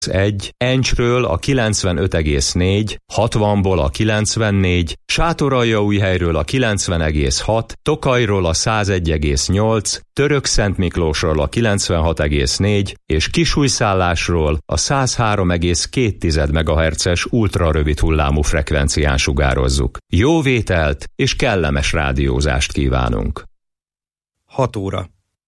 1, Encsről a 95,4, 60-ból a 94, Sátoraljaújhelyről a 90,6, Tokajról a 101,8, Törökszentmiklósról a 96,4 és Kisújszállásról a 103,2 MHz-es ultrarövid hullámú frekvencián sugározzuk. Jó vételt és kellemes rádiózást kívánunk! 6 óra.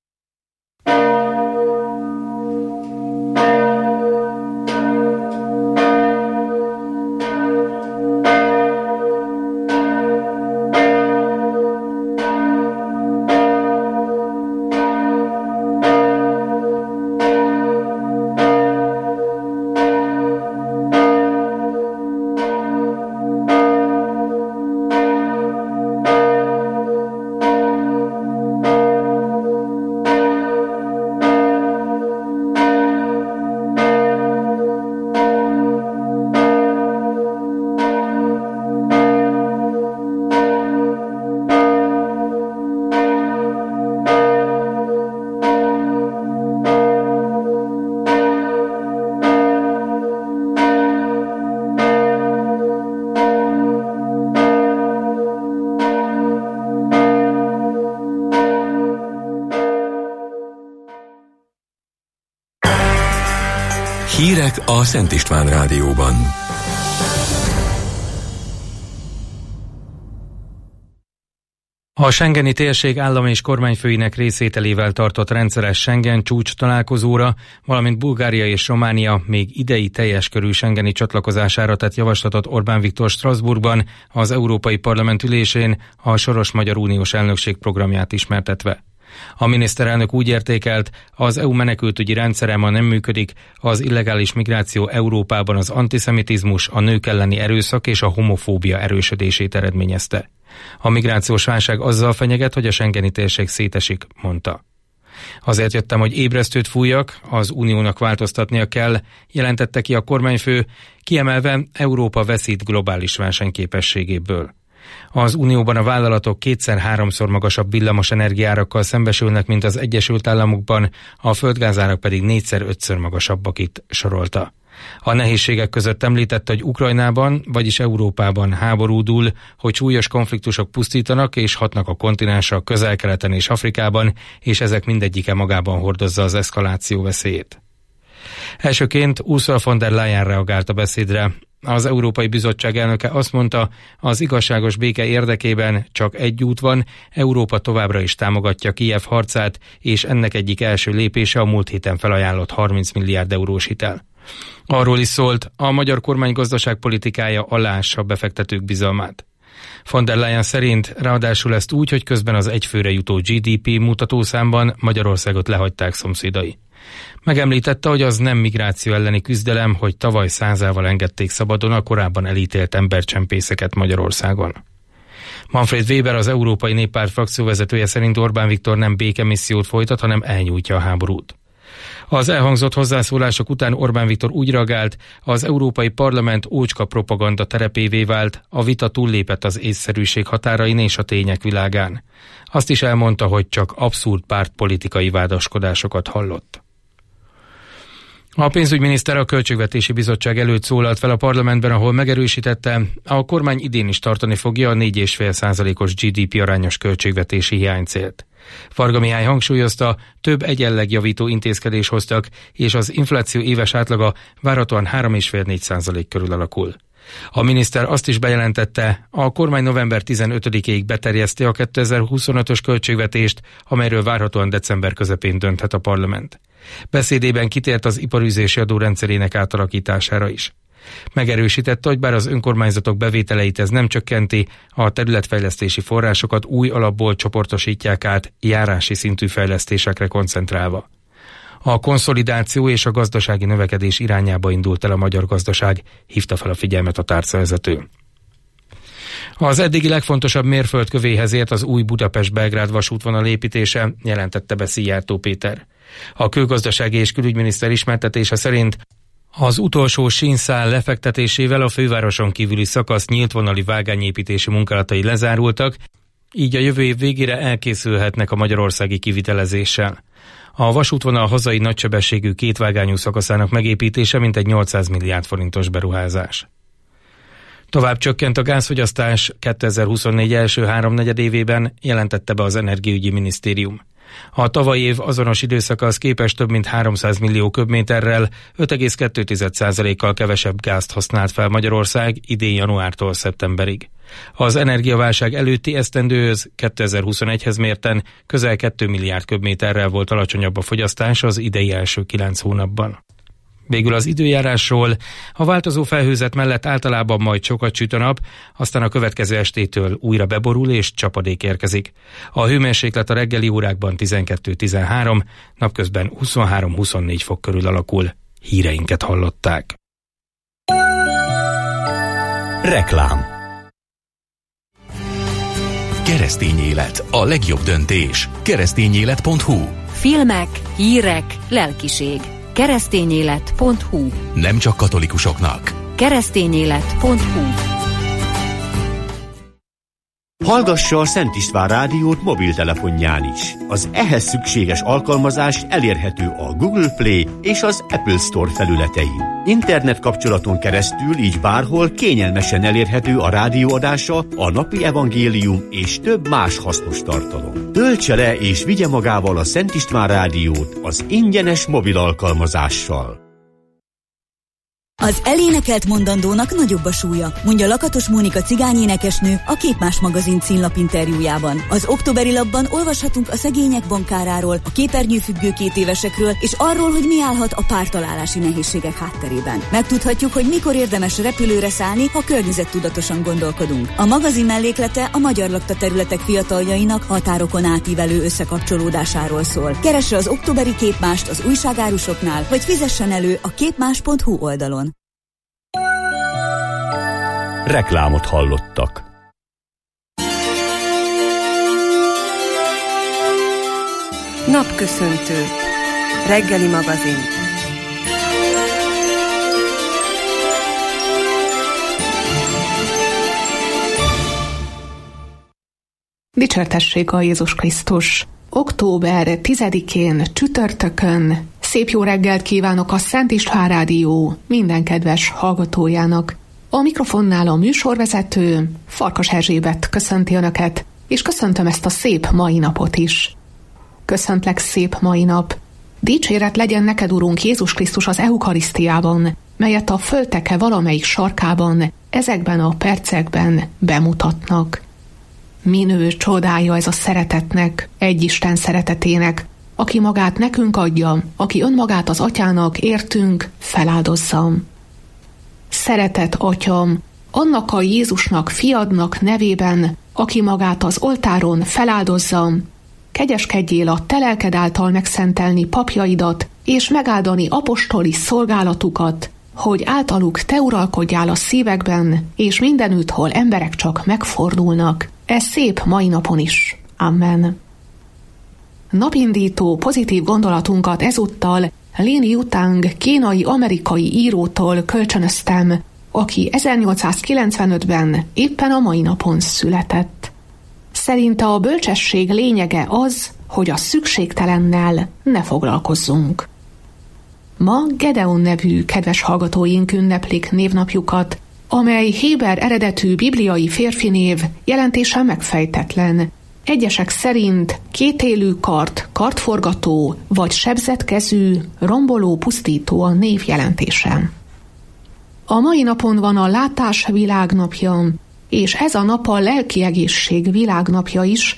Hírek a Szent István Rádióban. A schengeni térség állam és kormányfőinek részvételével tartott rendszeres Schengen csúcs találkozóra, valamint Bulgária és Románia még idei teljes körű schengeni csatlakozására tett javaslatot Orbán Viktor Strasbourgban, az Európai Parlament ülésén a soros magyar uniós elnökség programját ismertetve. A miniszterelnök úgy értékelt, az EU menekültügyi rendszere ma nem működik, az illegális migráció Európában az antiszemitizmus, a nők elleni erőszak és a homofóbia erősödését eredményezte. A migrációs válság azzal fenyeget, hogy a schengeni térség szétesik, mondta. Azért jöttem, hogy ébresztőt fújjak, az uniónak változtatnia kell, jelentette ki a kormányfő, kiemelve Európa veszít globális versenyképességéből. Az Unióban a vállalatok 2-3-szor magasabb villamos energiárakkal szembesülnek, mint az Egyesült Államokban, a földgázárak pedig 4-5-ször magasabbak, itt sorolta. A nehézségek között említette, hogy Ukrajnában, vagyis Európában háború dúl, hogy súlyos konfliktusok pusztítanak és hatnak a kontinensre, Közel-Keleten és Afrikában, és ezek mindegyike magában hordozza az eszkaláció veszélyét. Elsőként Ursula von der Leyen reagált a beszédre. Az Európai Bizottság elnöke azt mondta, az igazságos béke érdekében csak egy út van, Európa továbbra is támogatja Kijev harcát, és ennek egyik első lépése a múlt héten felajánlott 30 milliárd eurós hitel. Arról is szólt, a magyar kormány gazdaságpolitikája aláássa a befektetők bizalmát. Von der Leyen szerint ráadásul ezt úgy, hogy közben az egyfőre jutó GDP mutatószámban Magyarországot lehagyták szomszédai. Megemlítette, hogy az nem migráció elleni küzdelem, hogy tavaly 100-ával engedték szabadon a korábban elítélt embercsempészeket Magyarországon. Manfred Weber, az Európai Néppárt frakcióvezetője szerint Orbán Viktor nem békemissziót folytat, hanem elnyújtja a háborút. Az elhangzott hozzászólások után Orbán Viktor úgy reagált, az Európai Parlament ócska propaganda terepévé vált, a vita túllépett az észszerűség határain és a tények világán. Azt is elmondta, hogy csak abszurd pártpolitikai vádaskodásokat hallott. A pénzügyminiszter a Költségvetési Bizottság előtt szólalt fel a parlamentben, ahol megerősítette, a kormány idén is tartani fogja a 4,5%-os GDP arányos költségvetési hiánycélt. Varga Mihály hangsúlyozta, több egyenlegjavító intézkedés hoztak, és az infláció éves átlaga várhatóan 3,5-4% körül alakul. A miniszter azt is bejelentette, a kormány november 15-ig beterjeszti a 2025-ös költségvetést, amelyről várhatóan december közepén dönthet a parlament. Beszédében kitért az iparűzési adó rendszerének átalakítására is. Megerősítette, hogy bár az önkormányzatok bevételeit ez nem csökkenti, a területfejlesztési forrásokat új alapból csoportosítják át, járási szintű fejlesztésekre koncentrálva. A konszolidáció és a gazdasági növekedés irányába indult el a magyar gazdaság, hívta fel a figyelmet a tárcavezető. Az eddigi legfontosabb mérföldkövéhez ért az új Budapest-Belgrád vasútvonal építése, jelentette be Szijjártó Péter. A külgazdasági és külügyminiszter ismertetése szerint az utolsó sínszál lefektetésével a fővároson kívüli szakasz nyíltvonali vágányépítési munkálatai lezárultak, így a jövő év végére elkészülhetnek a magyarországi kivitelezéssel. A vasútvonal hazai nagysebességű kétvágányú szakaszának megépítése mintegy 800 milliárd forintos beruházás. Tovább csökkent a gázfogyasztás 2024 első háromnegyedévében, jelentette be az Energiaügyi Minisztérium. A tavalyi év azonos időszakához képest több mint 300 millió köbméterrel, 5,2%-kal kevesebb gázt használt fel Magyarország idén januártól szeptemberig. Az energiaválság előtti esztendőhöz 2021-hez mérten közel 2 milliárd köbméterrel volt alacsonyabb a fogyasztás az idei első 9 hónapban. Végül az időjárásról: a változó felhőzet mellett általában majd sokat süt a nap, aztán a következő estétől újra beborul és csapadék érkezik. A hőmérséklet a reggeli órákban 12-13, napközben 23-24 fok körül alakul. Híreinket hallották. Reklám. Keresztény élet, a legjobb döntés. Keresztényélet.hu. Filmek, hírek, lelkiség. Keresztényélet.hu. Nem csak katolikusoknak. Keresztényélet.hu. Hallgassa a Szent István Rádiót mobiltelefonján is. Az ehhez szükséges alkalmazás elérhető a Google Play és az Apple Store felületein. Internet kapcsolaton keresztül így bárhol kényelmesen elérhető a rádióadása, a napi evangélium és több más hasznos tartalom. Töltse le és vigye magával a Szent István Rádiót az ingyenes mobil alkalmazással. Az elénekelt mondandónak nagyobb a súlya, mondja Lakatos Mónika cigányénekesnő a Képmás magazin címlap interjújában. Az októberi lapban olvashatunk a szegények bankáráról, a képernyőfüggő 2 évesekről, és arról, hogy mi állhat a pártalálási nehézségek hátterében. Megtudhatjuk, hogy mikor érdemes repülőre szállni, ha környezettudatosan gondolkodunk. A magazin melléklete a magyar lakta területek fiataljainak határokon átívelő összekapcsolódásáról szól. Keresse az októberi Képmást az újságárusoknál, vagy fizessen elő a képmás.hu oldalon. Reklámot hallottak. Napköszöntő. Reggeli magazin. Dicsértessék a Jézus Krisztus! Október 10-én csütörtökön szép jó reggelt kívánok a Szent István Rádió minden kedves hallgatójának. A mikrofonnál a műsorvezető, Farkas Erzsébet köszönti Önöket, és köszöntöm ezt a szép mai napot is. Köszöntlek, szép mai nap! Dicséret legyen neked, Urunk Jézus Krisztus, az eukarisztiában, melyet a földteke valamelyik sarkában, ezekben a percekben bemutatnak. Minő csodája ez a szeretetnek, egy Isten szeretetének, aki magát nekünk adja, aki önmagát az Atyának értünk feláldozza. Szeretett Atyam, annak a Jézusnak, fiadnak nevében, aki magát az oltáron feláldozza, kegyeskedjél a te lelked által megszentelni papjaidat, és megáldani apostoli szolgálatukat, hogy általuk te uralkodjál a szívekben, és mindenütt, hol emberek csak megfordulnak. Ez szép mai napon is. Amen. Napindító pozitív gondolatunkat ezúttal Lin Yutang kínai-amerikai írótól kölcsönöztem, aki 1895-ben éppen a mai napon született. Szerinte a bölcsesség lényege az, hogy a szükségtelennel ne foglalkozzunk. Ma Gedeon nevű kedves hallgatóink ünneplik névnapjukat, amely héber eredetű bibliai férfinév, jelentése megfejtetlen. Egyesek szerint kétélű kard, kardforgató vagy sebzett kezű, romboló, pusztító a név jelentése. A mai napon van a látás világnapja, és ez a nap a lelki egészség világnapja is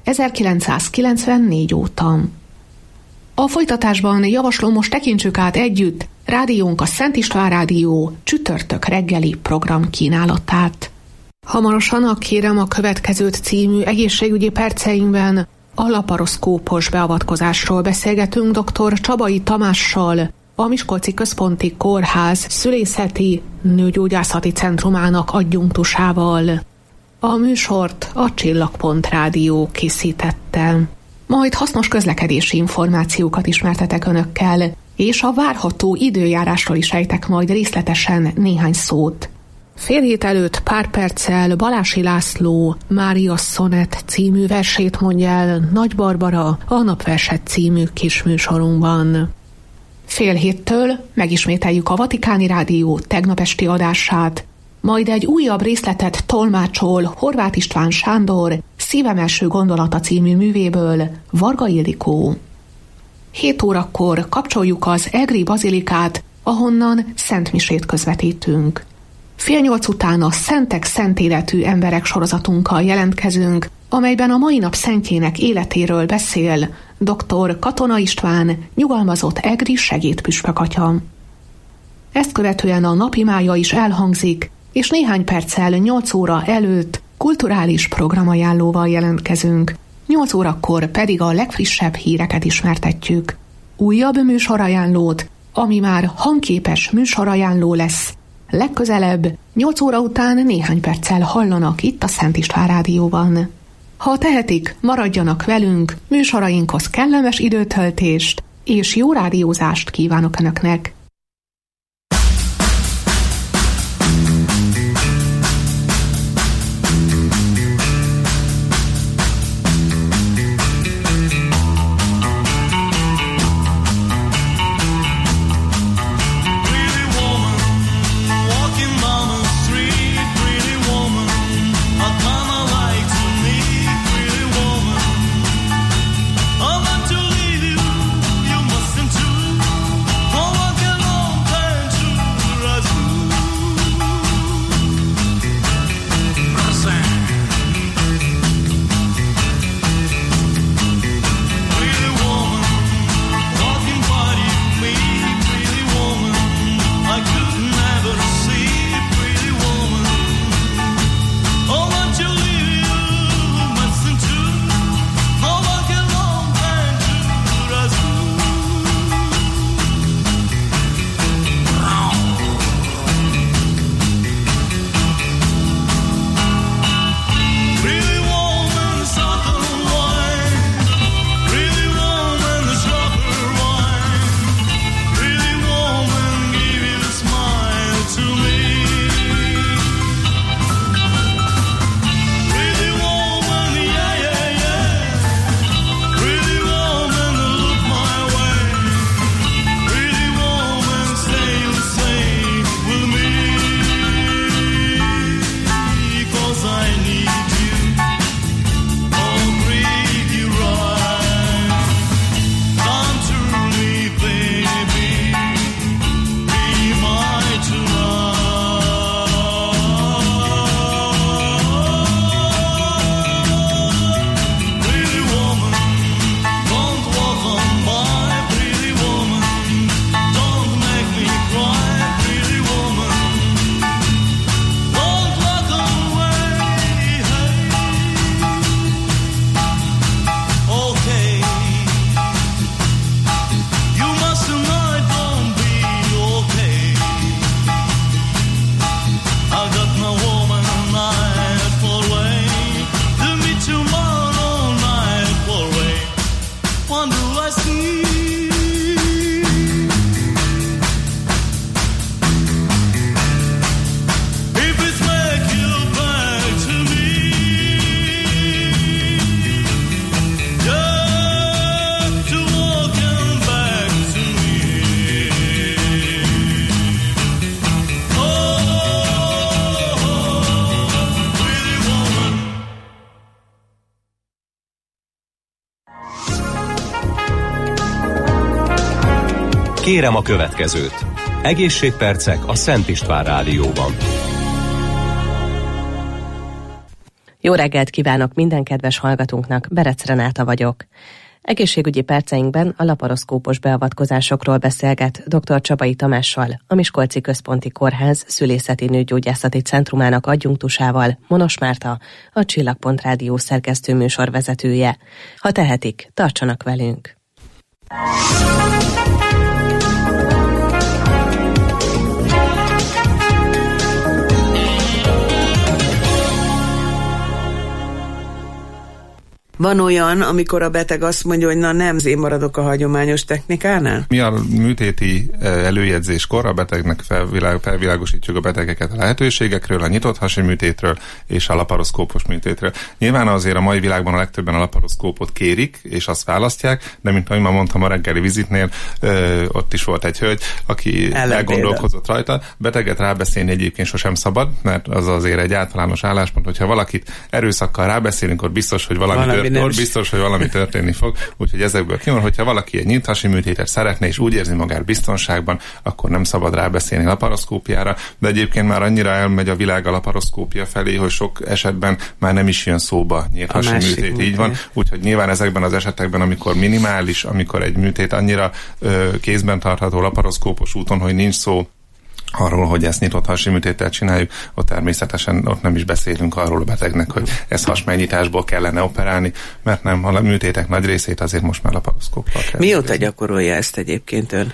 1994 óta. A folytatásban javaslom, most tekintsük át együtt rádiónk, a Szent István Rádió csütörtök reggeli program kínálatát. Hamarosan kérem a következőt című egészségügyi perceinkben a laparoszkópos beavatkozásról beszélgetünk dr. Csabai Tamással, a Miskolci Központi Kórház szülészeti nőgyógyászati centrumának adjunktusával. A műsort a Csillagpont Rádió készítette. Majd hasznos közlekedési információkat ismertetek önökkel, és a várható időjárásról is ejtek majd részletesen néhány szót. Fél hét előtt pár perccel Balási László Mária Szonett című versét mondja el Nagy Barbara a Napverset című kisműsorunkban. Fél héttől megismételjük a Vatikáni Rádió tegnap esti adását, majd egy újabb részletet tolmácsol Horváth István Sándor Szívem első gondolata című művéből Varga Ildikó. 7 órakor kapcsoljuk az Egri Bazilikát, ahonnan szentmisét közvetítünk. 7:30 után a Szentek szentéletű emberek sorozatunkkal jelentkezünk, amelyben a mai nap szentjének életéről beszél dr. Katona István, nyugalmazott egri segédpüspök atya. Ezt követően a napimája is elhangzik, és néhány perccel 8 óra előtt kulturális programajánlóval jelentkezünk. 8 órakor pedig a legfrissebb híreket ismertetjük. Újabb műsorajánlót, ami már hangképes műsorajánló lesz, legközelebb 8 óra után néhány perccel hallanak itt a Szent István Rádióban. Ha tehetik, maradjanak velünk, műsorainkhoz kellemes időtöltést és jó rádiózást kívánok Önöknek! Kérem a következőt. Egészségpercek a Szent István Rádióban. Jó reggelt kívánok minden kedves hallgatónknak, Berec Renáta vagyok. Egészségügyi perceinkben a laparoszkópos beavatkozásokról beszélget dr. Csabai Tamással, a Miskolci Központi Kórház Szülészeti Nőgyógyászati Centrumának adjunktusával, Monos Márta, a Csillagpont Rádió szerkesztő műsorvezetője. Ha tehetik, tartsanak velünk! Van olyan, amikor a beteg azt mondja, hogy na nem, én maradok a hagyományos technikánál? Mi a műtéti előjegyzéskor a betegnek felvilágosítjuk a betegeket a lehetőségekről, a nyitott hasi műtétről és a laparoszkópos műtétről. Nyilván azért a mai világban a legtöbben a laparoszkópot kérik, és azt választják, de mint ahogy már mondtam a reggeli vizitnél, ott is volt egy hölgy, aki elgondolkozott rajta. Beteget rábeszélni egyébként sosem szabad, mert az azért egy általános álláspont, hogyha valakit erőszakkal rábeszélünk, akkor biztos, hogy valami történni fog. Úgyhogy ezekből kijön, hogyha valaki egy nyílt hasi műtétet szeretne, és úgy érzi magát biztonságban, akkor nem szabad rábeszélni laparoszkópiára, de egyébként már annyira elmegy a világ a laparoszkópia felé, hogy sok esetben már nem is jön szóba nyílt hasi műtét, így van. Úgyhogy nyilván ezekben az esetekben, amikor minimális, amikor egy műtét annyira kézben tartható laparoszkópos úton, hogy nincs szó arról, hogy ezt nyitott hasi műtéttel csináljuk, ott természetesen ott nem is beszélünk arról a betegnek, hogy ezt hasmennyitásból kellene operálni, mert nem, a műtétek nagy részét azért most már laparoszkóppal kell. Mióta gyakorolja ezt egyébként ön?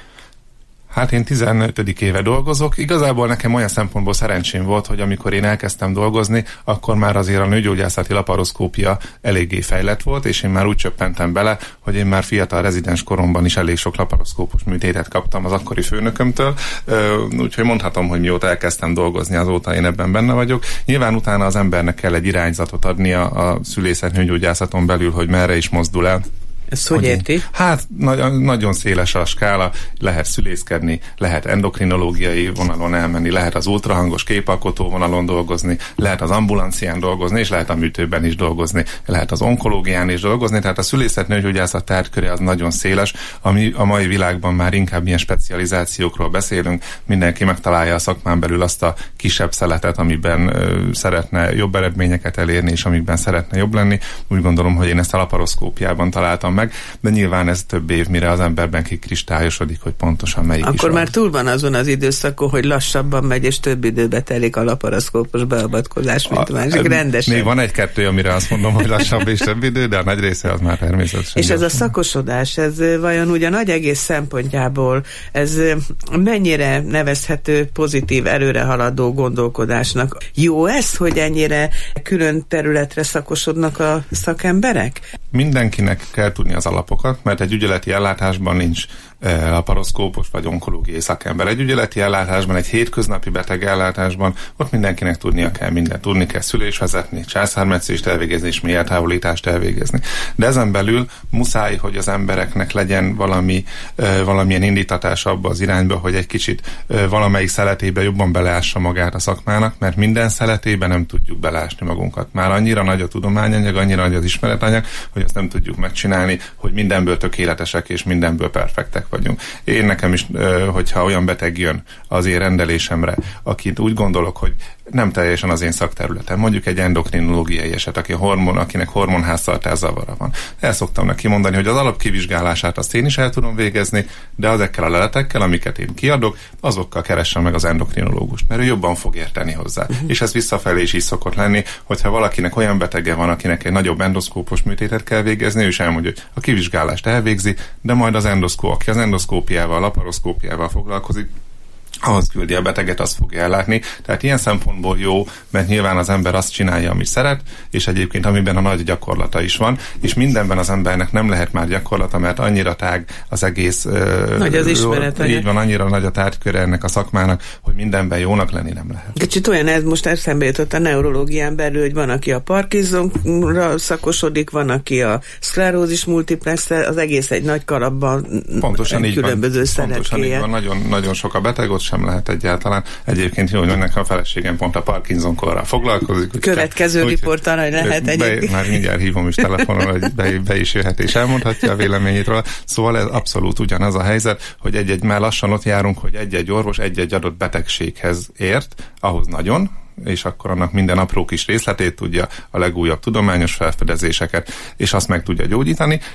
Hát én 15. éve dolgozok. Igazából nekem olyan szempontból szerencsém volt, hogy amikor én elkezdtem dolgozni, akkor már azért a nőgyógyászati laparoszkópia eléggé fejlett volt, és én már úgy csöppentem bele, hogy én már fiatal rezidens koromban is elég sok laparoszkópos műtétet kaptam az akkori főnökömtől, úgyhogy mondhatom, hogy mióta elkezdtem dolgozni, azóta én ebben benne vagyok. Nyilván utána az embernek kell egy irányzatot adnia a szülészet nőgyógyászaton belül, hogy merre is mozdul el. Ezt hogy érti? Hát nagyon széles a skála, lehet szülészkedni, lehet endokrinológiai vonalon elmenni, lehet az ultrahangos képalkotó vonalon dolgozni, lehet az ambulancián dolgozni, és lehet a műtőben is dolgozni, lehet az onkológián is dolgozni, tehát a szülészet nőgyógyászat tárgyköre az nagyon széles, ami a mai világban már inkább ilyen specializációkról beszélünk, mindenki megtalálja a szakmán belül azt a kisebb szeletet, amiben szeretne jobb eredményeket elérni, és amiben szeretne jobb lenni. Úgy gondolom, hogy én ezt a laparoszkópiában találtam meg, de nyilván ez több év, mire az emberben kikristályosodik, hogy pontosan melyik akkor is van. Már túl van azon az időszakon, hogy lassabban megy, és több időbe telik a laparoszkópos beavatkozás, mint a másik rendesen. Még van egy-kettő, amire azt mondom, hogy lassabb és több idő, de a nagy része az már természetesen. És ez a szakosodás, ez vajon ugye a nagy egész szempontjából, ez mennyire nevezhető pozitív, előrehaladó gondolkodásnak? Jó ez, hogy ennyire külön területre szakosodnak a szakemberek? Mindenkinek kell tudni az alapokat, mert egy ügyeleti ellátásban nincs laparoszkópos vagy onkológiai szakember. Egy ügyeleti ellátásban, egy hétköznapi beteg ellátásban ott mindenkinek tudnia kell mindent. Tudni kell szülésvezetni, császármetszést elvégezni és mélyeltávolítást elvégezni. De ezen belül muszáj, hogy az embereknek legyen valamilyen indítatás abba az irányba, hogy egy kicsit valamelyik szeletébe jobban beleássa magát a szakmának, mert minden szeletébe nem tudjuk beleásni magunkat. Már annyira nagy a tudományanyag, annyira nagy az ismeretanyag, hogy azt nem tudjuk megcsinálni, hogy mindenből tökéletesek és mindenből perfektek vagyunk. Én nekem is, hogyha olyan beteg jön az én rendelésemre, akit úgy gondolok, hogy nem teljesen az én szakterületem, mondjuk egy endokrinológiai eset, akinek hormonháztartás zavara van. El szoktam neki mondani, hogy az alapkivizsgálását azt én is el tudom végezni, de azekkel a leletekkel, amiket én kiadok, azokkal keressem meg az endokrinológust, mert ő jobban fog érteni hozzá. És ez visszafelé is így szokott lenni, hogyha valakinek olyan betege van, akinek egy nagyobb endoszkópos műtétet kell végezni, ő is elmondja, hogy a kivizsgálást elvégzi, de majd az aki az endoszkópiával, laparoszkópiával foglalkozik, ahhoz küldi a beteget, azt fogja ellátni. Tehát ilyen szempontból jó, mert nyilván az ember azt csinálja, amit szeret, és egyébként amiben a nagy gyakorlata is van, és mindenben az embernek nem lehet már gyakorlata, mert annyira tág az egész... Nagy az ismeret. Így van, annyira nagy a tárgyköre ennek a szakmának, hogy mindenben jónak lenni nem lehet. Kicsit olyan, ez most eszembe jutott a neurológián belül, hogy van, aki a Parkinsonra szakosodik, van, aki a szklerózis multiplexre, az egész egy nagy kalapban. Pontosan így különböző van. Pontosan így van, nagyon sok a beteg, ott sem lehet egyáltalán. Egyébként jó, hogy ennek a feleségem pont a Parkinson-korral foglalkozik. Következő riporttal, hogy lehet egyébként. Már mindjárt hívom is telefonon, hogy be is jöhet és elmondhatja a véleményét róla. Szóval ez abszolút ugyanaz a helyzet, hogy már lassan ott járunk, hogy egy-egy orvos egy-egy adott betegséghez ért, ahhoz nagyon, és akkor annak minden apró kis részletét tudja, a legújabb tudományos felfedezéseket, és azt meg tudja gyógyítani.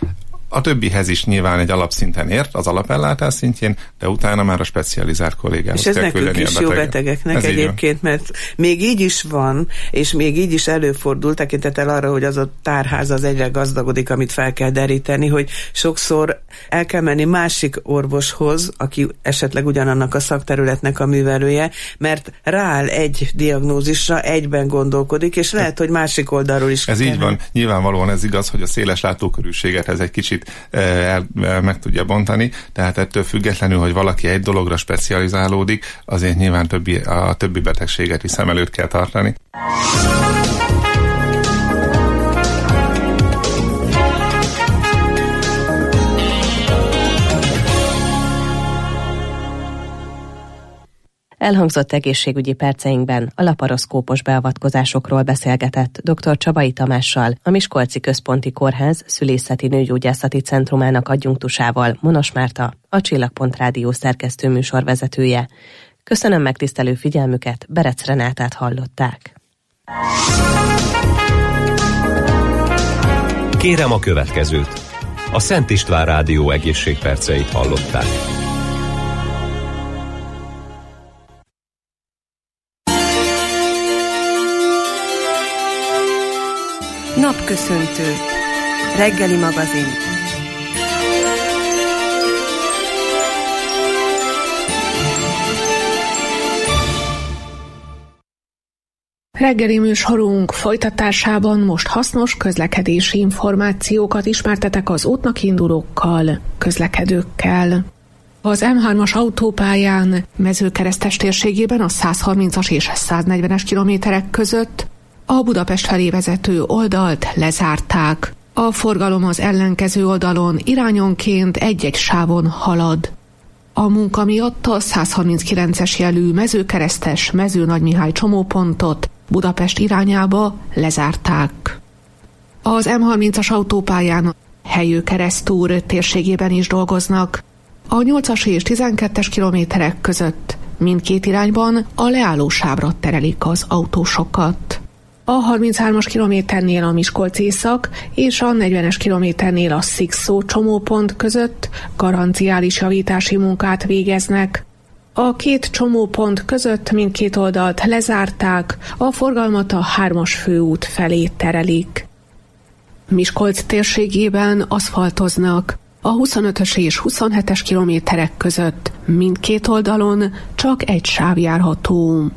A többihez is nyilván egy alapszinten ért, az alapellátás szintjén, de utána már a specializált kollégához kell küldeni a beteget. És ez nekünk is jó betegeknek egyébként, mert még így is van, és még így is előfordul, tekintettel arra, hogy az a tárház az egyre gazdagodik, amit fel kell deríteni, hogy sokszor el kell menni másik orvoshoz, aki esetleg ugyanannak a szakterületnek a művelője, mert rááll egy diagnózisra, egyben gondolkodik, és lehet, hogy másik oldalról is. Ez így van. Nyilvánvalóan ez igaz, hogy a széles látókörűséget ez egy kicsit meg tudja bontani, tehát ettől függetlenül, hogy valaki egy dologra specializálódik, azért nyilván a többi betegséget is szem előtt kell tartani. Elhangzott egészségügyi perceinkben a laparoszkópos beavatkozásokról beszélgetett dr. Csabai Tamással, a Miskolci Központi Kórház Szülészeti Nőgyógyászati Centrumának adjunktusával, Monos Márta, a Csillagpont Rádió szerkesztő műsorvezetője. Köszönöm megtisztelő figyelmüket, Berec Renátát hallották. Kérem a következőt. A Szent István Rádió egészségperceit hallották. Napköszöntő. Reggeli magazin. Reggeli műsorunk folytatásában most hasznos közlekedési információkat ismertetek az útnak indulókkal, közlekedőkkel. Az M3-as autópályán Mezőkeresztes térségében a 130-as és 140-es kilométerek között a Budapest felé vezető oldalt lezárták. A forgalom az ellenkező oldalon irányonként egy-egy sávon halad. A munka miatt a 139-es jelű Mezőkeresztes Mezőnagymihály csomópontot Budapest irányába lezárták. Az M30-as autópályán Helyő-Keresztúr térségében is dolgoznak. A 8-as és 12-es kilométerek között mindkét irányban a leállósávra terelik az autósokat. A 33-as kilométernél a Miskolc-Észak és a 40-es kilométernél a Szikszó csomópont között garanciális javítási munkát végeznek. A két csomópont között mindkét oldalt lezárták, a forgalmat a 3-as főút felé terelik. Miskolc térségében aszfaltoznak. A 25-ös és 27-es kilométerek között mindkét oldalon csak egy sáv járható.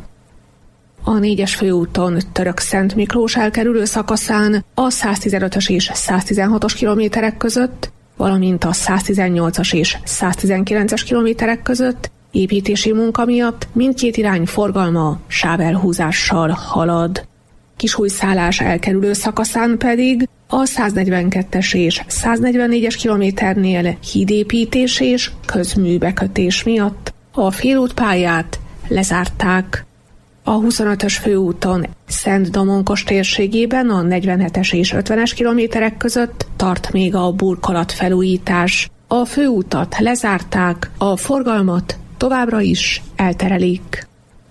A 4-es főúton Török-Szent Miklós elkerülő szakaszán a 115-ös és 116-os kilométerek között, valamint a 118-as és 119-es kilométerek között építési munka miatt mindkét irány forgalma sávelhúzással halad. Kisújszállás elkerülő szakaszán pedig a 142-es és 144-es kilométernél hídépítés és közműbekötés miatt a félútpályát lezárták. A 25-ös főúton Szent-Domonkos térségében a 47-es és 50-es kilométerek között tart még a burkolatfelújítás. A főútat lezárták, a forgalmat továbbra is elterelik.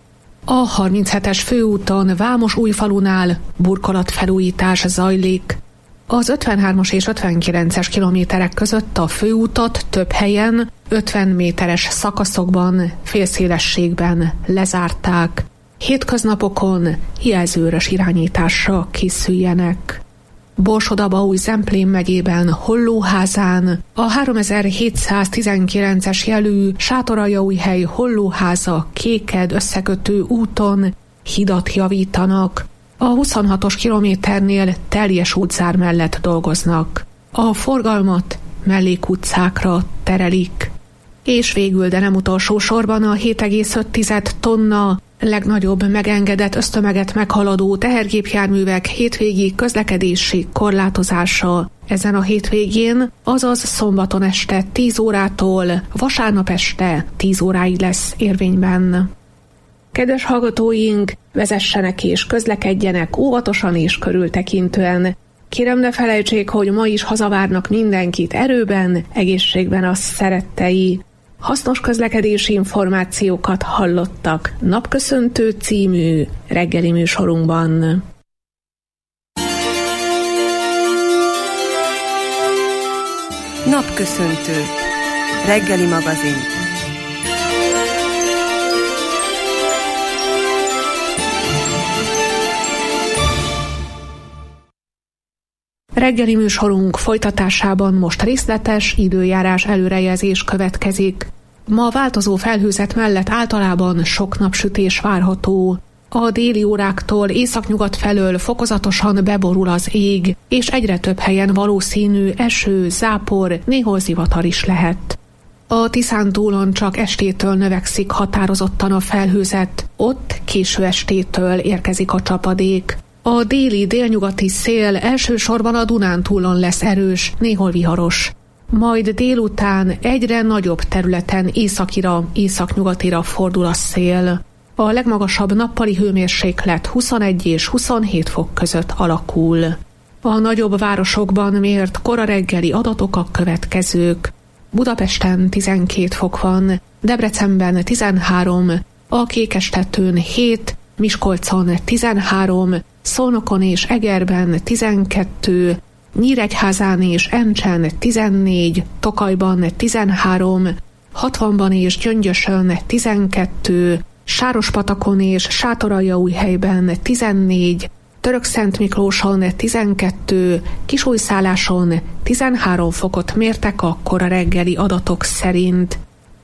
A 37-es főúton Vámos-Újfalunál burkolatfelújítás zajlik. Az 53-as és 59-es kilométerek között a főútat több helyen 50 méteres szakaszokban, félszélességben lezárták. Hétköznapokon jelzőrös irányításra készüljenek. Borsod-Abaúj-Zemplén megyében Hollóházán a 3719-es jelű Sátoraljaújhely Hollóháza Kéked összekötő úton hidat javítanak. A 26-os kilométernél Teljes útzár mellett dolgoznak. A forgalmat mellékutcákra terelik. És végül, de nem utolsó sorban a 7,5 tonna legnagyobb megengedett ösztömeget meghaladó tehergépjárművek hétvégi közlekedési korlátozása ezen a hétvégén, azaz szombaton este 10 órától vasárnap este 10 óráig lesz érvényben. Kedves hallgatóink, vezessenek és közlekedjenek óvatosan és körültekintően. Kérem, ne felejtsék, hogy ma is hazavárnak mindenkit erőben, egészségben a szerettei. Hasznos közlekedési információkat hallottak Napköszöntő című reggeli műsorunkban. Napköszöntő. Reggeli magazin. Reggeli műsorunk folytatásában most részletes időjárás előrejelzés következik. Ma változó felhőzet mellett általában sok napsütés várható. A déli óráktól északnyugat felől fokozatosan beborul az ég, és egyre több helyen valószínű eső, zápor, néhol zivatar is lehet. A Tiszántúlon csak estétől növekszik határozottan a felhőzet, ott késő estétől érkezik a csapadék. A déli délnyugati szél elsősorban a Dunántúlon lesz erős, néhol viharos. Majd délután egyre nagyobb területen északira, északnyugatira fordul a szél. A legmagasabb nappali hőmérséklet 21 és 27 fok között alakul. A nagyobb városokban mért kora reggeli adatok a következők. Budapesten 12 fok van, Debrecenben 13, a Kékestetőn 7, Miskolcon 13, Szolnokon és Egerben 12, Nyíregyházán és Encsen 14, Tokajban 13, Hatvanban és Gyöngyösön 12, Sárospatakon és Sátoraljaújhelyben 14, Törökszentmiklóson 12, Kisújszálláson 13 fokot mértek a kora reggeli adatok szerint.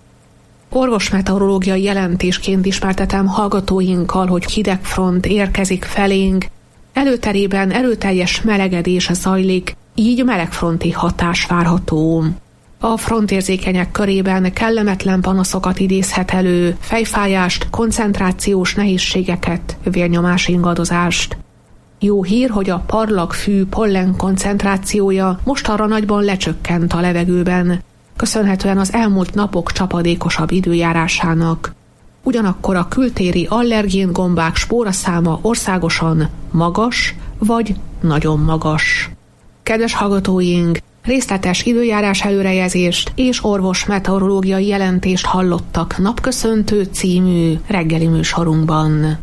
Orvosmeteorológiai jelentésként ismertetem hallgatóinkkal, hogy hidegfront érkezik felénk. Előterében erőteljes melegedés zajlik, így melegfronti hatás várható. A frontérzékenyek körében kellemetlen panaszokat idézhet elő, fejfájást, koncentrációs nehézségeket, vérnyomás ingadozást. Jó hír, hogy a parlagfű pollen koncentrációja mostanra nagyban lecsökkent a levegőben, köszönhetően az elmúlt napok csapadékosabb időjárásának. Ugyanakkor a kültéri allergéngombák spóraszáma országosan magas vagy nagyon magas. Kedves hallgatóink, részletes időjárás előrejelzést és orvos meteorológiai jelentést hallottak Napköszöntő című reggeli műsorunkban.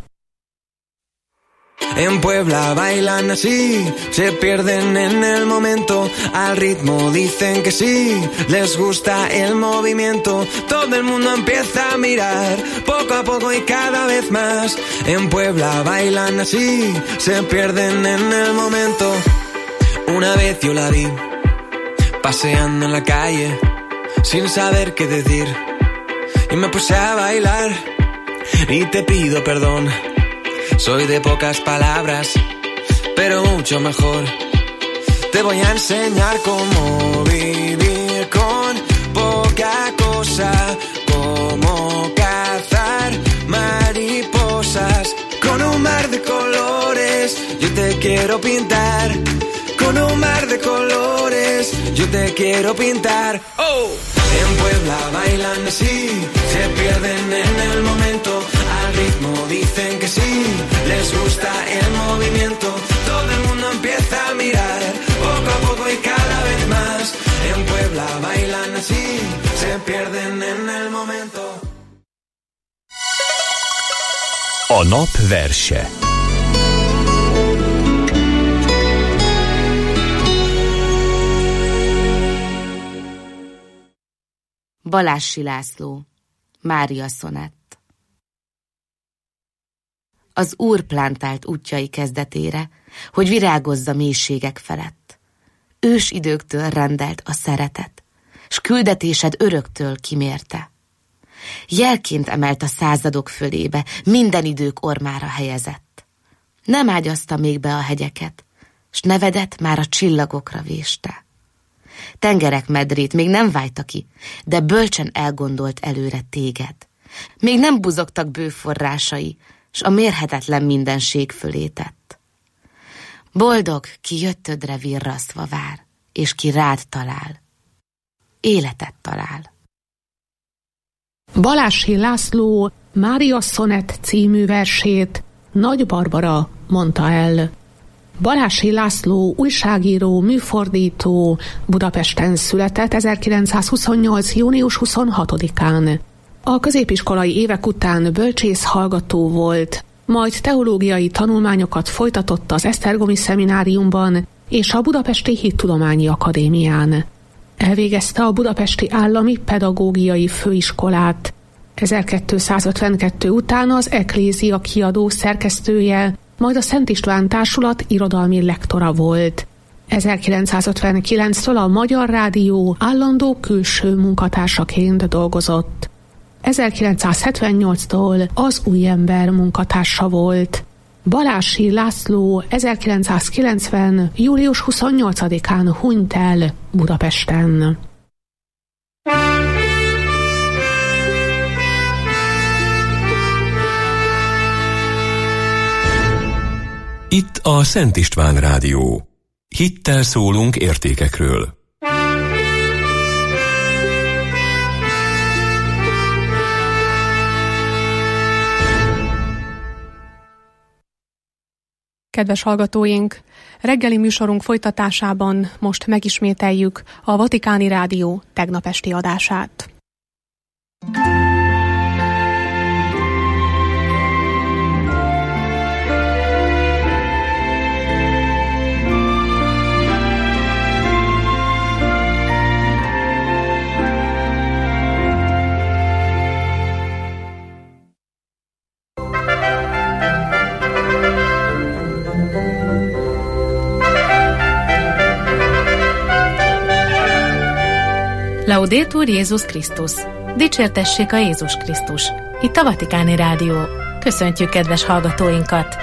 En Puebla bailan así, se pierden en el momento, al ritmo dicen que sí, les gusta el movimiento, todo el mundo empieza a mirar, poco a poco y cada vez más. En Puebla bailan así, se pierden en el momento. Una vez yo la vi, paseando en la calle, sin saber qué decir, y me puse a bailar, y te pido perdón. Soy de pocas palabras, pero mucho mejor. Te voy a enseñar cómo vivir con poca cosa, cómo cazar mariposas. Con un mar de colores yo te quiero pintar. Con un mar de colores yo te quiero pintar. ¡Oh! En Puebla bailan así, se pierden en el momento, al ritmo dicen que sí, les gusta el movimiento, todo el mundo empieza a mirar, poco a poco y cada vez más. En Puebla bailan así, se pierden en el momento. A nap verse. Balázsi László, Mária szonett. Az Úr plántált útjai kezdetére, hogy virágozza mélységek felett. Ősidőktől rendelt a szeretet, s küldetésed öröktől kimérte. Jelként emelt a századok fölébe, minden idők ormára helyezett. Nem ágyazta még be a hegyeket, s nevedet már a csillagokra véste. Tengerek medrét még nem vájta ki, de bölcsen elgondolt előre téged. Még nem buzogtak bőforrásai, s a mérhetetlen mindenség fölé tett. Boldog, ki jöttödre virrasztva vár, és ki rád talál. Életet talál. Balázsi László Mária szonett című versét Nagy Barbara mondta el. Balázsi László újságíró, műfordító, Budapesten született 1928. június 26-án. A középiskolai évek után bölcsész hallgató volt, majd teológiai tanulmányokat folytatott az Esztergomi Szemináriumban és a Budapesti Hittudományi Akadémián. Elvégezte a Budapesti Állami Pedagógiai Főiskolát. 1252 után az Eklézia kiadó szerkesztője, majd a Szent István Társulat irodalmi lektora volt. 1959-től a Magyar Rádió állandó külső munkatársaként dolgozott. 1978-tól az Új Ember munkatársa volt. Balási László 1990. július 28-án hunyt el Budapesten. Itt a Szent István Rádió. Hittel szólunk értékekről. Kedves hallgatóink, reggeli műsorunk folytatásában most megismételjük a Vatikáni Rádió tegnap esti adását. Laudetur Jézus Krisztus! Dicsértessék a Jézus Krisztus! Itt a Vatikáni Rádió. Köszöntjük kedves hallgatóinkat!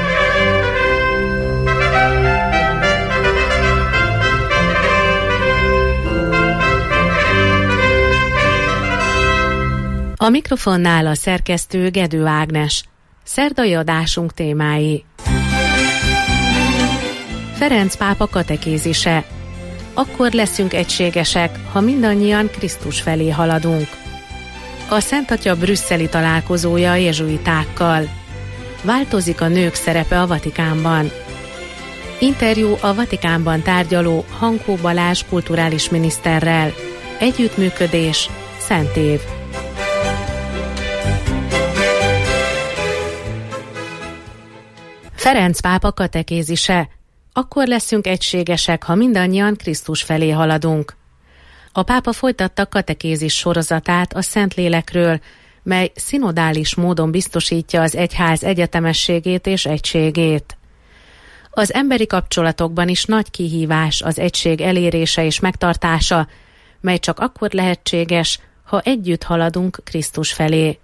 A mikrofonnál a szerkesztő Gedő Ágnes. Szerdai adásunk témái: Ferenc pápa katekézise. Akkor leszünk egységesek, ha mindannyian Krisztus felé haladunk. A Szent Atya brüsszeli találkozója a jezsuitákkal. Változik a nők szerepe a Vatikánban. Interjú a Vatikánban tárgyaló Hankó Balázs kulturális miniszterrel. Együttműködés, Szent év. Ferenc pápa katekézise. Akkor leszünk egységesek, ha mindannyian Krisztus felé haladunk. A pápa folytatta katekézis sorozatát a Szentlélekről, mely szinodális módon biztosítja az egyház egyetemességét és egységét. Az emberi kapcsolatokban is nagy kihívás az egység elérése és megtartása, mely csak akkor lehetséges, ha együtt haladunk Krisztus felé.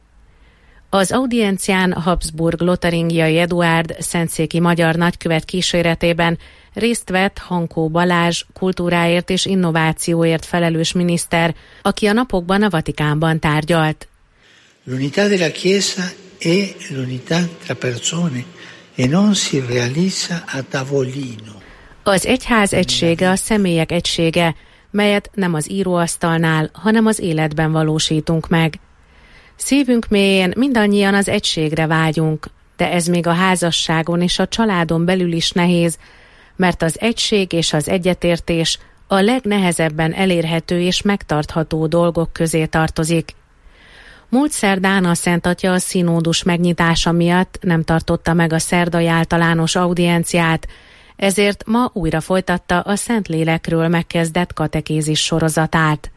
Az audiencián Habsburg-Lotaringiai Eduárd szentszéki magyar nagykövet kíséretében részt vett Hankó Balázs kultúráért és innovációért felelős miniszter, aki a napokban a Vatikánban tárgyalt. L'unità della Chiesa è l'unità tra persone e non si realizza a tavolino. Az egyház egysége a személyek egysége, melyet nem az íróasztalnál, hanem az életben valósítunk meg. Szívünk mélyén mindannyian az egységre vágyunk, de ez még a házasságon és a családon belül is nehéz, mert az egység és az egyetértés a legnehezebben elérhető és megtartható dolgok közé tartozik. Múlt szerdán a Szent Atya a színódus megnyitása miatt nem tartotta meg a szerdai általános audienciát, ezért ma újra folytatta a Szentlélekről megkezdett katekézis sorozatát.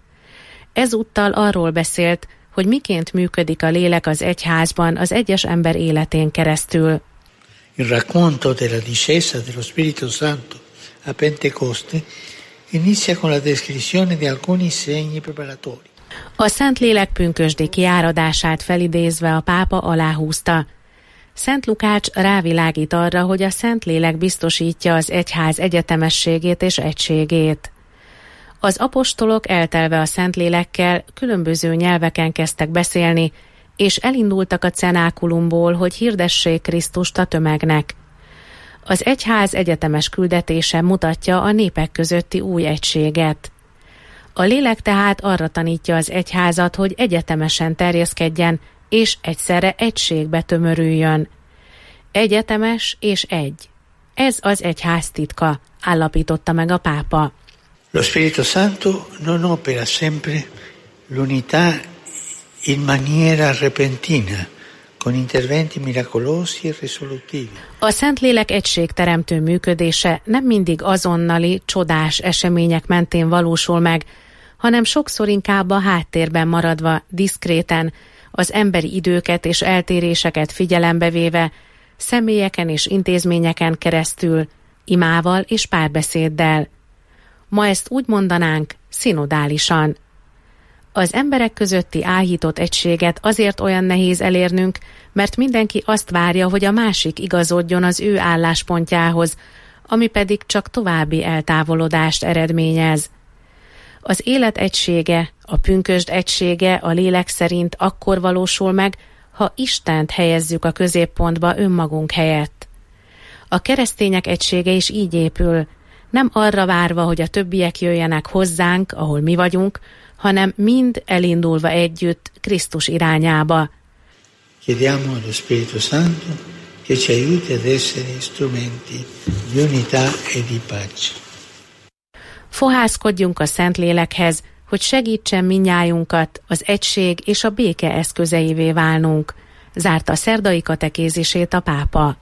Ezúttal arról beszélt, hogy miként működik a lélek az egyházban az egyes ember életén keresztül. Il racconto della discesa dello Spirito Santo a Pentecoste inizia con la descrizione di alcuni segni preparatori. A Szentlélek pünkösdi kiáradását felidézve a pápa aláhúzta. Szent Lukács rávilágít arra, hogy a Szentlélek biztosítja az egyház egyetemességét és egységét. Az apostolok eltelve a Szentlélekkel különböző nyelveken kezdtek beszélni, és elindultak a cenákulumból, hogy hirdessék Krisztust a tömegnek. Az egyház egyetemes küldetése mutatja a népek közötti új egységet. A lélek tehát arra tanítja az egyházat, hogy egyetemesen terjeszkedjen, és egyszerre egységbe tömörüljön. Egyetemes és egy. Ez az egyház titka, állapította meg a pápa. Lo Spirito Santo non opera sempre l'unità in maniera repentina, con interventi miracolosi e risolutivi. A Szentlélek egységteremtő működése nem mindig azonnali, csodás események mentén valósul meg, hanem sokszor inkább a háttérben maradva, diszkréten, az emberi időket és eltéréseket figyelembe véve, személyeken és intézményeken keresztül, imával és párbeszéddel. Ma ezt úgy mondanánk, szinodálisan. Az emberek közötti áhított egységet azért olyan nehéz elérnünk, mert mindenki azt várja, hogy a másik igazodjon az ő álláspontjához, ami pedig csak további eltávolodást eredményez. Az élet egysége, a pünkösd egysége a lélek szerint akkor valósul meg, ha Istent helyezzük a középpontba önmagunk helyett. A keresztények egysége is így épül, nem arra várva, hogy a többiek jöjjenek hozzánk, ahol mi vagyunk, hanem mind elindulva együtt Krisztus irányába. Chiediamo allo Spirito Santo che ci aiuti ad essere strumenti di unità e di pace. Fohászkodjunk a Szentlélekhez, hogy segítsen mindnyájunkat az egység és a béke eszközeivé válnunk. Zárta a szerdai katekézisét a pápa.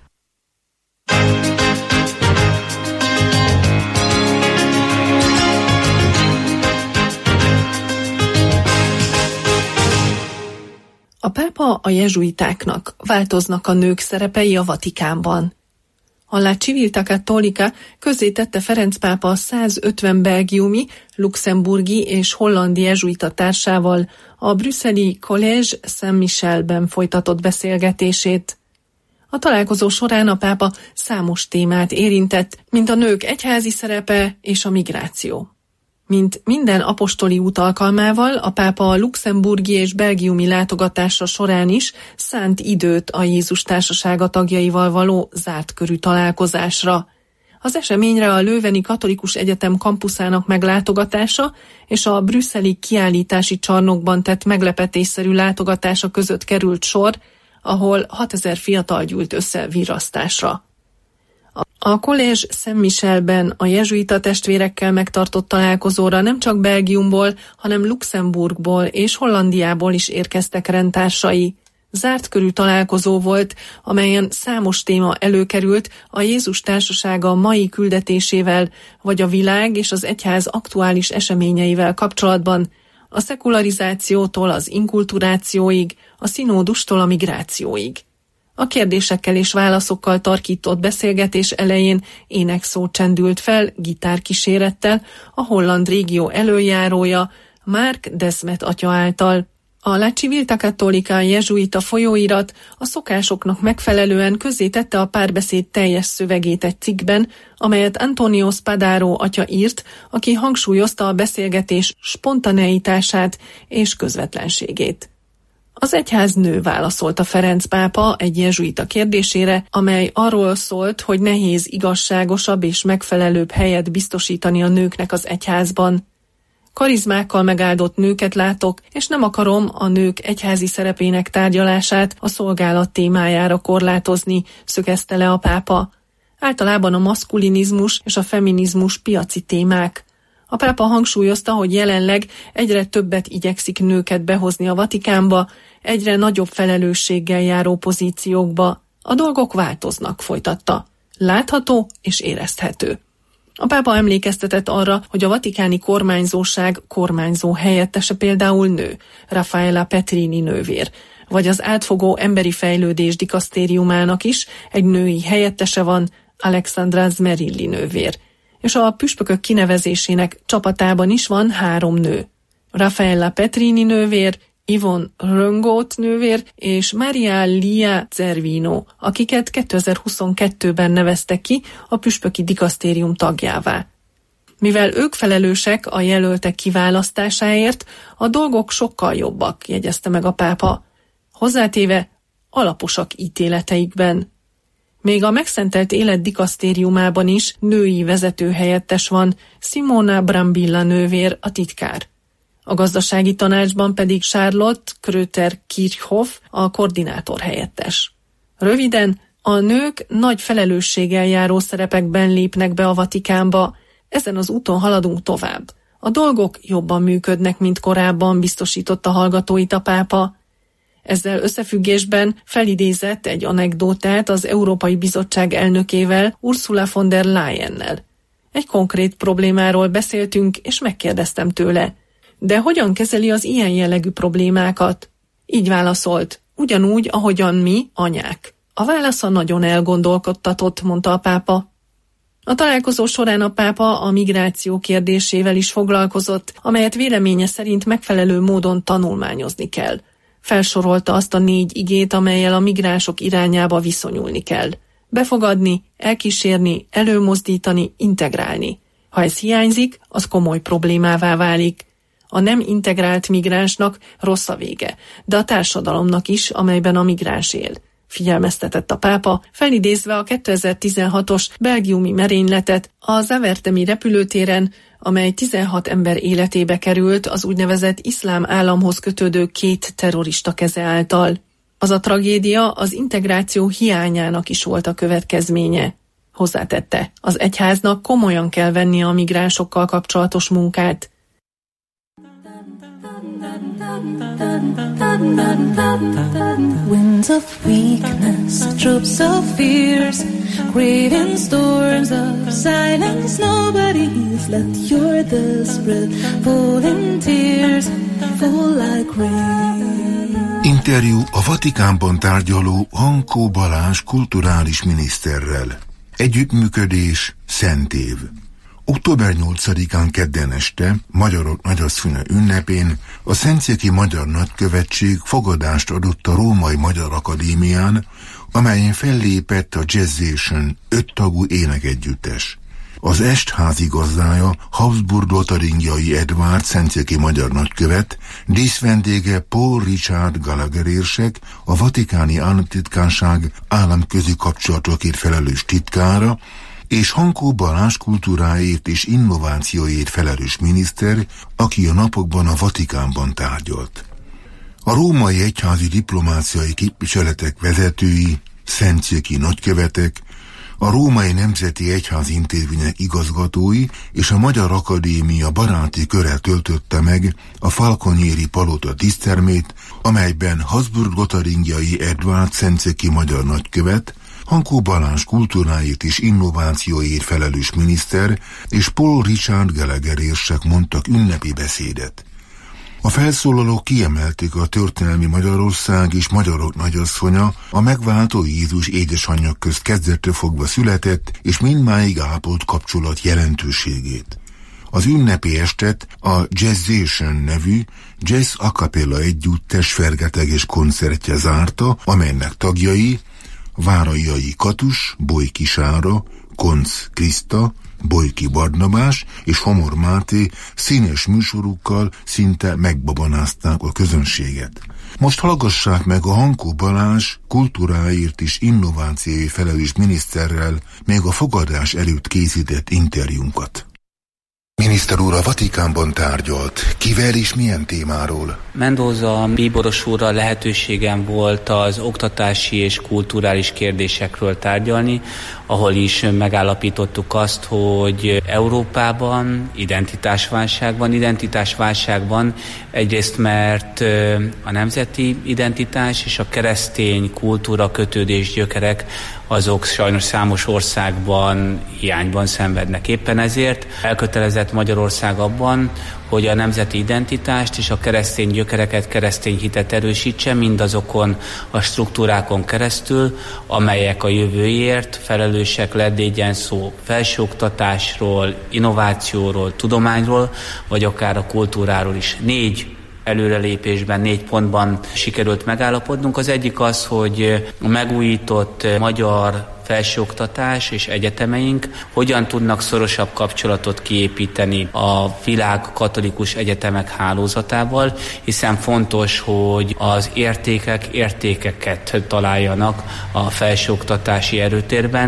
A pápa a jezsuitáknak, változnak a nők szerepei a Vatikánban. A La Civiltà Cattolica közzétette Ferenc pápa 150 belgiumi, luxemburgi és hollandi jezsuita társával a brüsszeli Collège Saint-Michelben folytatott beszélgetését. A találkozó során a pápa számos témát érintett, mint a nők egyházi szerepe és a migráció. Mint minden apostoli út alkalmával, a pápa a luxemburgi és belgiumi látogatása során is szánt időt a Jézus Társasága tagjaival való zárt körű találkozásra. Az eseményre a Lőveni Katolikus Egyetem kampuszának meglátogatása és a brüsszeli kiállítási csarnokban tett meglepetésszerű látogatása között került sor, ahol 6000 fiatal gyűlt össze virrasztásra. A Collège Saint-Michelben a jezsuita testvérekkel megtartott találkozóra nem csak Belgiumból, hanem Luxemburgból és Hollandiából is érkeztek rendtársai. Zárt körű találkozó volt, amelyen számos téma előkerült a Jézus Társasága mai küldetésével, vagy a világ és az egyház aktuális eseményeivel kapcsolatban, a szekularizációtól az inkulturációig, a színódustól a migrációig. A kérdésekkel és válaszokkal tarkított beszélgetés elején énekszó csendült fel gitárkísérettel a holland régió elöljárója Mark Desmet atya által. A La Civiltà Cattolica jezsuita folyóirat a szokásoknak megfelelően közzétette a párbeszéd teljes szövegét egy cikkben, amelyet Antonio Spadaro atya írt, aki hangsúlyozta a beszélgetés spontaneitását és közvetlenségét. Az egyháznő válaszolt a Ferenc pápa egy jezsuita kérdésére, amely arról szólt, hogy nehéz igazságosabb és megfelelőbb helyet biztosítani a nőknek az egyházban. Karizmákkal megáldott nőket látok, és nem akarom a nők egyházi szerepének tárgyalását a szolgálat témájára korlátozni, szögezte le a pápa. Általában a maszkulinizmus és a feminizmus piaci témák. A pápa hangsúlyozta, hogy jelenleg egyre többet igyekszik nőket behozni a Vatikánba, egyre nagyobb felelősséggel járó pozíciókba. A dolgok változnak, folytatta. Látható és érezhető. A pápa emlékeztetett arra, hogy a vatikáni kormányzóság kormányzó helyettese például nő, Raffaella Petrini nővér, vagy az átfogó emberi fejlődés dikasztériumának is egy női helyettese van, Alexandra Zmerilli nővér, és a püspökök kinevezésének csapatában is van 3 nő. Raffaella Petrini nővér, Yvonne Röngoth nővér és Maria Lia Zervino, akiket 2022-ben neveztek ki a püspöki dikasztérium tagjává. Mivel ők felelősek a jelöltek kiválasztásáért, a dolgok sokkal jobbak, jegyezte meg a pápa. Hozzátéve, alaposak ítéleteikben. Még a megszentelt élet dikasztériumában is női vezetőhelyettes van, Simona Brambilla nővér a titkár. A gazdasági tanácsban pedig Charlotte Kröter-Kirchhoff a koordinátor helyettes. Röviden, a nők nagy felelősséggel járó szerepekben lépnek be a Vatikánba, ezen az úton haladunk tovább. A dolgok jobban működnek, mint korábban, biztosította hallgatóit a pápa. Ezzel összefüggésben felidézett egy anekdótát az Európai Bizottság elnökével, Ursula von der Leyennel. Egy konkrét problémáról beszéltünk, és megkérdeztem tőle. De hogyan kezeli az ilyen jellegű problémákat? Így válaszolt, ugyanúgy, ahogyan mi, anyák. A válasza nagyon elgondolkodtatott, mondta a pápa. A találkozó során a pápa a migráció kérdésével is foglalkozott, amelyet véleménye szerint megfelelő módon tanulmányozni kell. Felsorolta azt a 4 igét, amellyel a migránsok irányába viszonyulni kell. Befogadni, elkísérni, előmozdítani, integrálni. Ha ez hiányzik, az komoly problémává válik. A nem integrált migránsnak rossz a vége, de a társadalomnak is, amelyben a migráns él. Figyelmeztetett a pápa, felidézve a 2016-os belgiumi merényletet a Zaventem repülőtéren, amely 16 ember életébe került az úgynevezett iszlám államhoz kötődő 2 terrorista keze által. Az a tragédia az integráció hiányának is volt a következménye. Hozzátette, az egyháznak komolyan kell vennie a migránsokkal kapcsolatos munkát. Winds of weakness, troops of fears, creating storms of silence. Nobody hears. Let your desperate fall in tears, fall like rain. Interjú a Vatikánban tárgyaló Hankó Balázs kulturális miniszterrel. Együttműködés, Szent Év. Október 8-án kedden este, Magyarok Nagyasszony ünnepén a Szentszéki Magyar Nagykövetség fogadást adott a Római Magyar Akadémián, amelyen fellépett a Jazzation 5 tagú énekegyüttes. Az est házigazdája Habsburg-Lotaringiai Edvárd Szentszéki Magyar Nagykövet, díszvendége Paul Richard Gallagher érsek, a Vatikáni Államtitkárság államközi kapcsolatokért felelős titkára, és Hankó Balázs kultúráért és innovációért felelős miniszter, aki a napokban a Vatikánban tárgyalt. A római egyházi diplomáciai képviseletek vezetői, szentszéki nagykövetek, a Római Nemzeti Egyházi Intézmények igazgatói és a Magyar Akadémia baráti köre töltötte meg a Falconieri palota dísztermét, amelyben Habsburg-Lotaringiai Edvárd szentszéki magyar nagykövet, Hankó Balázs kultúráért és innovációért felelős miniszter és Paul Richard Gallagher érsek mondtak ünnepi beszédet. A felszólalók kiemelték a történelmi Magyarország és Magyarok Nagyasszonya, a megváltó Jézus édesanyja közt kezdettől fogva született és mindmáig ápolt kapcsolat jelentőségét. Az ünnepi estet a Jazzation nevű jazz a cappella együttes fergeteges koncertje zárta, amelynek tagjai Váraiai Katus, Bojki Sára, Koncz Kriszta, Bojki Barnabás és Homor Máté színes műsorukkal szinte megbabanázták a közönséget. Most hallgassák meg a Hankó Balázs kultúráért és innovációi felelős miniszterrel még a fogadás előtt készített interjúnkat. Miniszter úr a Vatikánban tárgyalt. Kivel és milyen témáról? Mendoza bíboros úrral lehetőségem volt az oktatási és kulturális kérdésekről tárgyalni, ahol is megállapítottuk azt, hogy Európában identitásválságban egyrészt mert a nemzeti identitás és a keresztény kultúra kötődés gyökerek azok sajnos számos országban hiányban szenvednek. Éppen ezért elkötelezett Magyarország abban, hogy a nemzeti identitást és a keresztény gyökereket, keresztény hitet erősítse mindazokon a struktúrákon keresztül, amelyek a jövőért felelősek, legyen szó felsőoktatásról, innovációról, tudományról, vagy akár a kultúráról is. 4 előrelépésben, 4 pontban sikerült megállapodnunk. Az egyik az, hogy a megújított magyar felsőoktatás és egyetemeink hogyan tudnak szorosabb kapcsolatot kiépíteni a világ katolikus egyetemek hálózatával, hiszen fontos, hogy az értékeket találjanak a felsőoktatási erőtérben,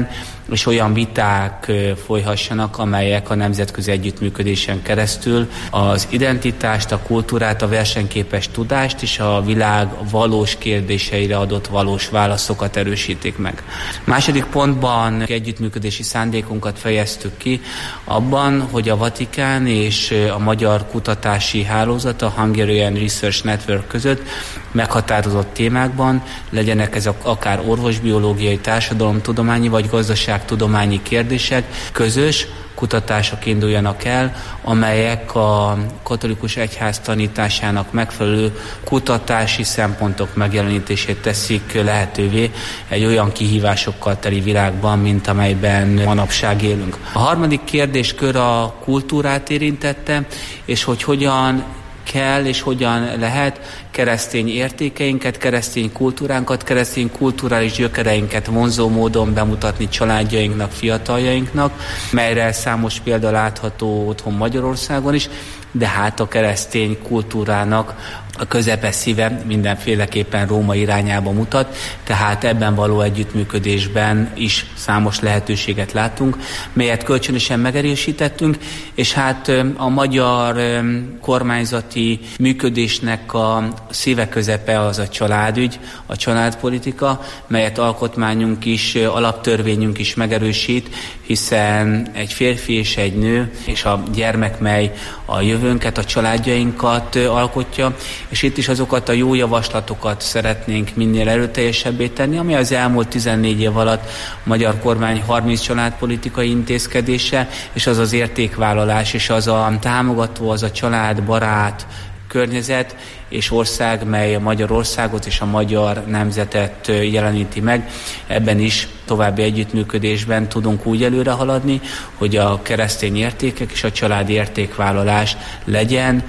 és olyan viták folyhassanak, amelyek a nemzetközi együttműködésen keresztül az identitást, a kultúrát, a versenyképes tudást és a világ valós kérdéseire adott valós válaszokat erősítik meg. Második pontban együttműködési szándékunkat fejeztük ki abban, hogy a Vatikán és a Magyar Kutatási Hálózat, a Hungarian Research Network között meghatározott témákban, legyenek ezek akár orvosbiológiai, társadalomtudományi vagy gazdaságtudományi kérdések, közös kutatások induljanak el, amelyek a katolikus egyház tanításának megfelelő kutatási szempontok megjelenítését teszik lehetővé egy olyan kihívásokkal teli világban, mint amelyben manapság élünk. A harmadik kérdéskör a kultúrát érintette, és hogy hogyan kell és hogyan lehet keresztény értékeinket, keresztény kultúránkat, keresztény kulturális gyökereinket vonzó módon bemutatni családjainknak, fiataljainknak, melyre számos példa látható otthon Magyarországon is, de hát a keresztény kultúrának a közepe szíve mindenféleképpen Róma irányába mutat, tehát ebben való együttműködésben is számos lehetőséget látunk, melyet kölcsönösen megerősítettünk, és hát a magyar kormányzati működésnek a szíve közepe az a családügy, a családpolitika, melyet alkotmányunk is, alaptörvényünk is megerősít, hiszen egy férfi és egy nő, és a gyermek, mely a jövőnket, a családjainkat alkotja, és itt is azokat a jó javaslatokat szeretnénk minél erőteljesebbé tenni, ami az elmúlt 14 év alatt a magyar kormány 30 családpolitikai intézkedése, és az az értékvállalás, és az a támogató, az a családbarát környezet és ország, mely a Magyarországot és a magyar nemzetet jeleníti meg. Ebben is további együttműködésben tudunk úgy előre haladni, hogy a keresztény értékek és a családi értékvállalás legyen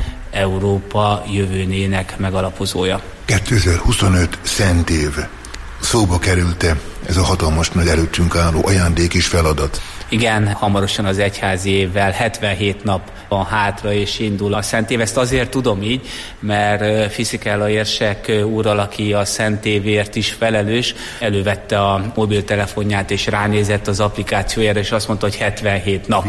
Európa jövőnének megalapozója. 2025 szent év. Szóba került-e ez a hatalmas nagy előttünk álló ajándék és feladat? Igen, hamarosan az egyházi évvel 77 nap van hátra, és indul a Szent Év. Ezt azért tudom így, mert Fiszikella érsek úrral, aki a Szent Évért is felelős, elővette a mobiltelefonját, és ránézett az applikációjára, és azt mondta, hogy 77 nap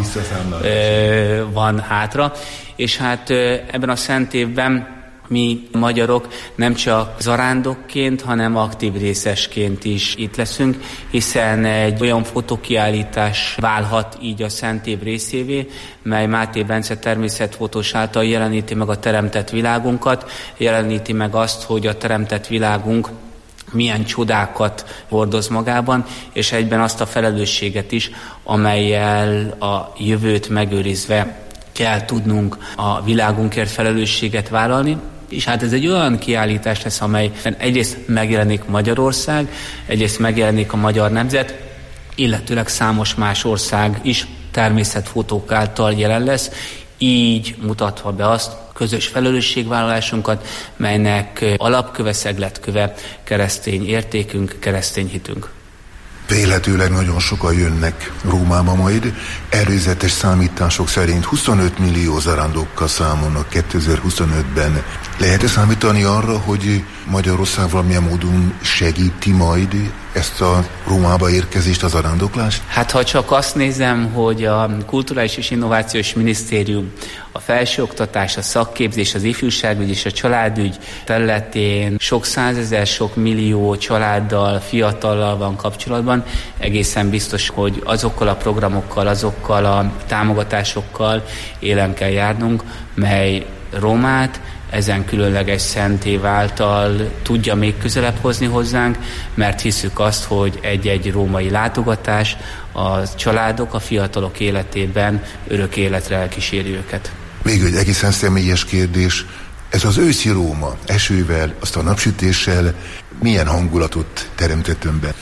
van hátra. És hát ebben a Szent Évben mi magyarok nem csak zarándokként, hanem aktív részesként is itt leszünk, hiszen egy olyan fotókiállítás válhat így a Szent Év részévé, mely Máté Bence természetfotós által jeleníti meg a teremtett világunkat, jeleníti meg azt, hogy a teremtett világunk milyen csodákat hordoz magában, és egyben azt a felelősséget is, amellyel a jövőt megőrizve kell tudnunk a világunkért felelősséget vállalni. És hát ez egy olyan kiállítás lesz, amelyben egyrészt megjelenik Magyarország, egyrészt megjelenik a magyar nemzet, illetőleg számos más ország is természetfotók által jelen lesz, így mutatva be azt közös felelősségvállalásunkat, melynek alapköve, szegletköve keresztény értékünk, keresztény hitünk. Vélhetőleg nagyon sokan jönnek Rómába majd. Előzetes számítások szerint 25 millió zarándokkal számolnak 2025-ben. Lehet-e számítani arra, hogy Magyarország valamilyen módon segíti majd ezt a Rómába érkezést, a zarándoklást? Hát ha csak azt nézem, hogy a Kulturális és Innovációs Minisztérium a felsőoktatás, a szakképzés, az ifjúságügy és a családügy területén sok százezer, sok millió családdal, fiatallal van kapcsolatban, egészen biztos, hogy azokkal a programokkal, azokkal a támogatásokkal élen kell járnunk, mely Rómát ezen különleges szent év által tudja még közelebb hozni hozzánk, mert hiszük azt, hogy egy-egy római látogatás a családok, a fiatalok életében örök életre elkíséri őket. Még egy egészen személyes kérdés. Ez az őszi Róma esővel, azt a napsütéssel milyen hangulatot teremtett önben?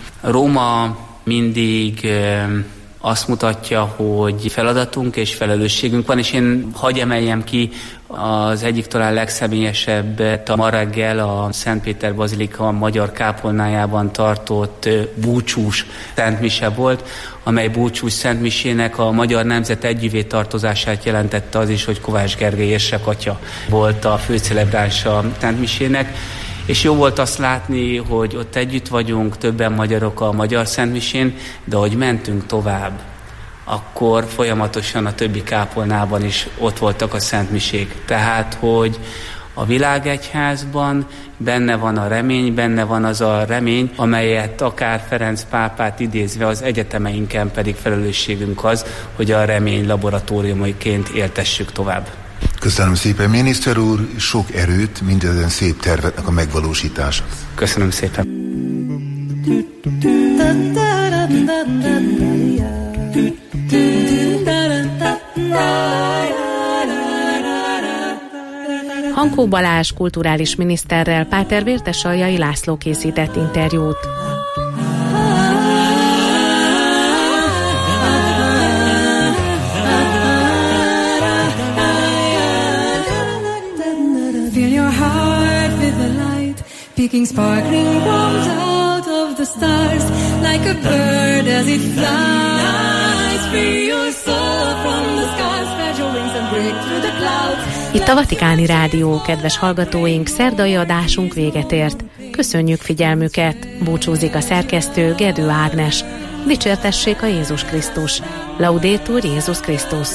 Róma mindig azt mutatja, hogy feladatunk és felelősségünk van, és én hadd emeljem ki az egyik talán legszemélyesebb, ma reggel a Szent Péter Bazilika magyar kápolnájában tartott búcsús szentmise volt, amely búcsús szentmisének a magyar nemzet együvé tartozását jelentette az is, hogy Kovács Gergely érsek atya volt a főcelebránsa szentmisének, És jó volt azt látni, hogy ott együtt vagyunk, többen magyarok a Magyar Szentmisén, de ahogy mentünk tovább, akkor folyamatosan a többi kápolnában is ott voltak a szentmisék. Tehát, hogy a világegyházban benne van a remény, benne van az a remény, amelyet akár Ferenc pápát idézve az egyetemeinken pedig felelősségünk az, hogy a remény laboratóriumaiként éltessük tovább. Köszönöm szépen, miniszter úr, sok erőt mindezen szép terveknek a megvalósítása. Köszönöm szépen. Hankó Balázs kulturális miniszterrel Páter Vértesaljai László készített interjút. Fill your heart with the light, picking sparkling bombs out of the stars, like a bird as it flies. Free your soul from the skies, spread your wings and break through the clouds. Itt a Vatikáni Rádió, kedves hallgatóink, szerdai adásunk véget ért. Köszönjük figyelmüket, búcsúzik a szerkesztő Gedő Ágnes. Dicsértessék a Jézus Krisztus. Laudétur Jézus Krisztus.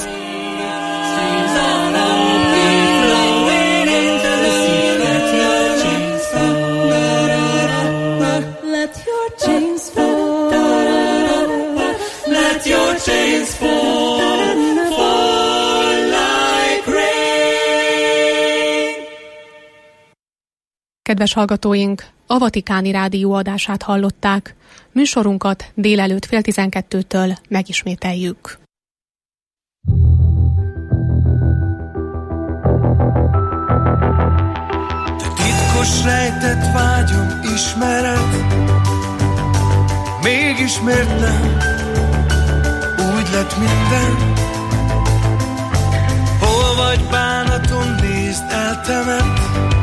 Kedves hallgatóink, a Vatikáni Rádió adását hallották. Műsorunkat délelőtt 11:30-től megismételjük. Te titkos rejtett vágyom ismered, mégis miért nem úgy lett minden? Hol vagy bánatom, nézd eltemet,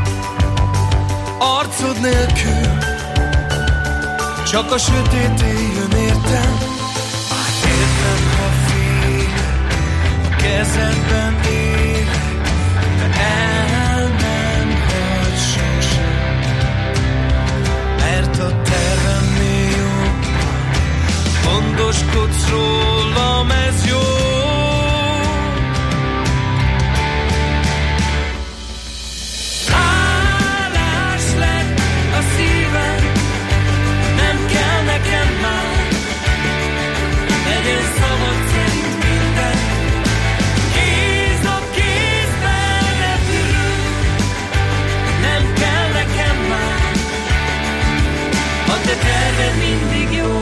arcod nélkül csak a sötét éjjön értem. Értem, ha fél a kezedben él, de el nem hagy sosem, mert a tervemnél jobban gondoskodsz rólam, ez jó. Terved mindig jó.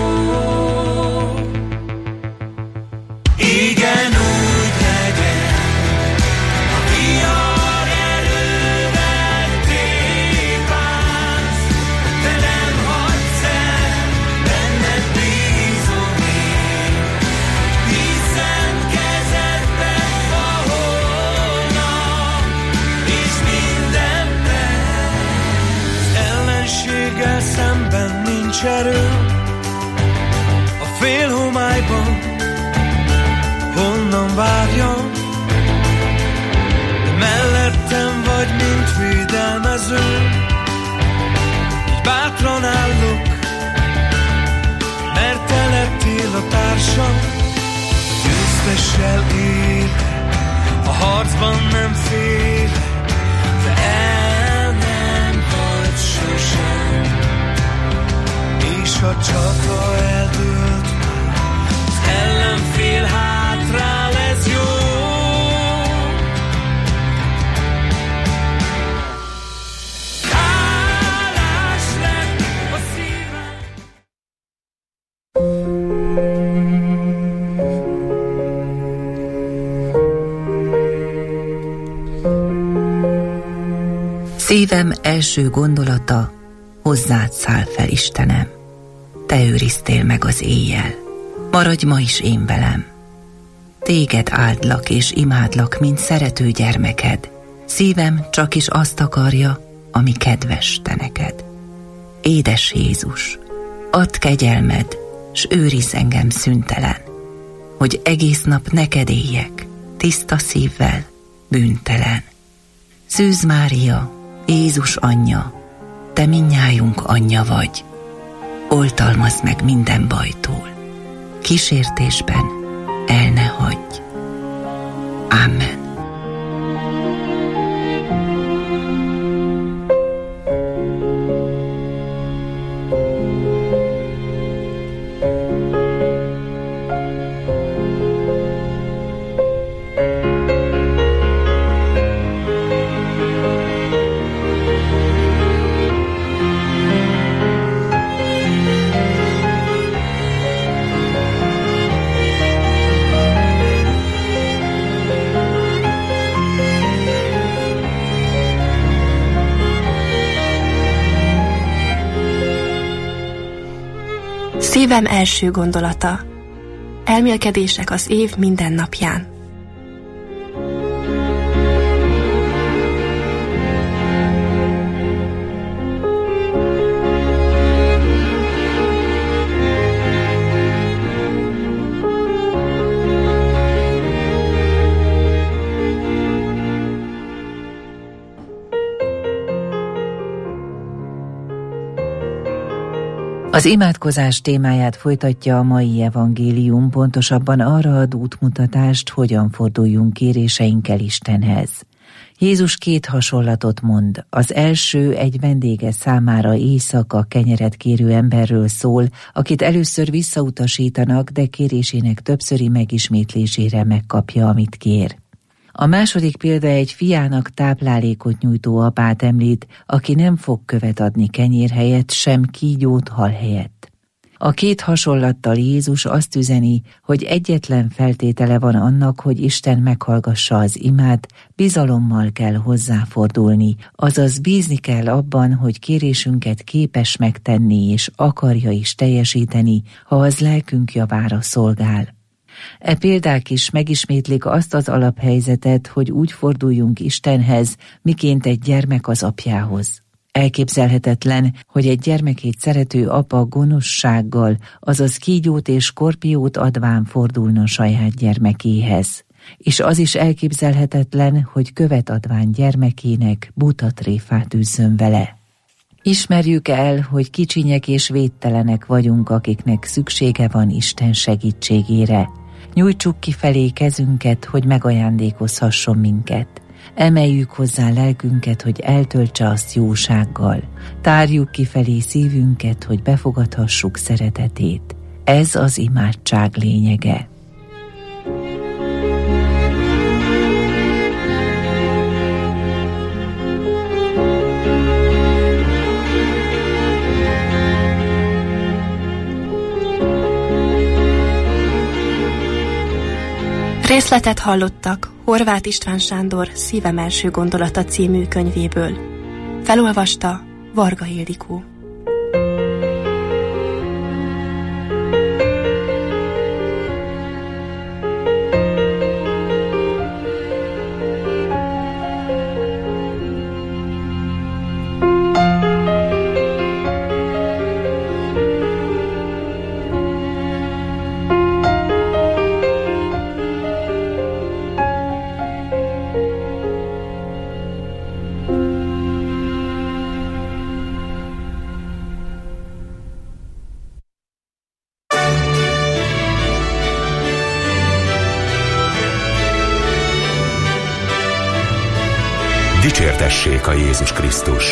Igen, úgy legyen, a vihar erővel tépálsz, de nem hagysz el, benned bízom én, hiszen kezedben van holnap, és minden perc. Ellenséggel szemben nincs erő, a félhomályban honnan várjam, de mellettem vagy, mint védelmező, így bátran állok, mert te lettél a társam. Győztessel él, a harcban nem fél, de el nem hagy sosem. És a csata eldőlt, az ellenfél hátrál, ez jó. Hálás lett a szívem. Szívem első gondolata, hozzád száll fel, Istenem. Te őriztél meg az éjjel, maradj ma is én velem. Téged áldlak és imádlak, mint szerető gyermeked. Szívem csak is azt akarja, ami kedves te neked. Édes Jézus, add kegyelmed, s őrizz engem szüntelen, hogy egész nap neked éljek, tiszta szívvel, bűntelen. Szűz Mária, Jézus anyja, te mindnyájunk anyja vagy. Oltalmazd meg minden bajtól. Kísértésben el ne hagyj. Amen. Szívem első gondolata. Elmélkedések az év minden napján. Az imádkozás témáját folytatja a mai evangélium, pontosabban arra ad útmutatást, hogyan forduljunk kéréseinkkel Istenhez. Jézus két hasonlatot mond. Az első egy vendége számára éjszaka kenyeret kérő emberről szól, akit először visszautasítanak, de kérésének többszöri megismétlésére megkapja, amit kér. A második példa egy fiának táplálékot nyújtó apát említ, aki nem fog követ adni kenyér helyett, sem kígyót hal helyett. A két hasonlattal Jézus azt üzeni, hogy egyetlen feltétele van annak, hogy Isten meghallgassa az imát, bizalommal kell hozzáfordulni, azaz bízni kell abban, hogy kérésünket képes megtenni és akarja is teljesíteni, ha az lelkünk javára szolgál. E példák is megismétlik azt az alaphelyzetet, hogy úgy forduljunk Istenhez, miként egy gyermek az apjához. Elképzelhetetlen, hogy egy gyermekét szerető apa gonoszsággal, azaz kígyót és skorpiót adván fordulna saját gyermekéhez. És az is elképzelhetetlen, hogy követ adván gyermekének buta tréfát üzzön vele. Ismerjük el, hogy kicsinyek és védtelenek vagyunk, akiknek szüksége van Isten segítségére. Nyújtsuk kifelé kezünket, hogy megajándékozhasson minket. Emeljük hozzá lelkünket, hogy eltöltse azt jósággal. Tárjuk kifelé szívünket, hogy befogadhassuk szeretetét. Ez az imádság lényege. Részletet hallottak Horváth István Sándor Szívem első gondolata című könyvéből. Felolvasta Varga Ildikó. Dicsértessék a Jézus Krisztus!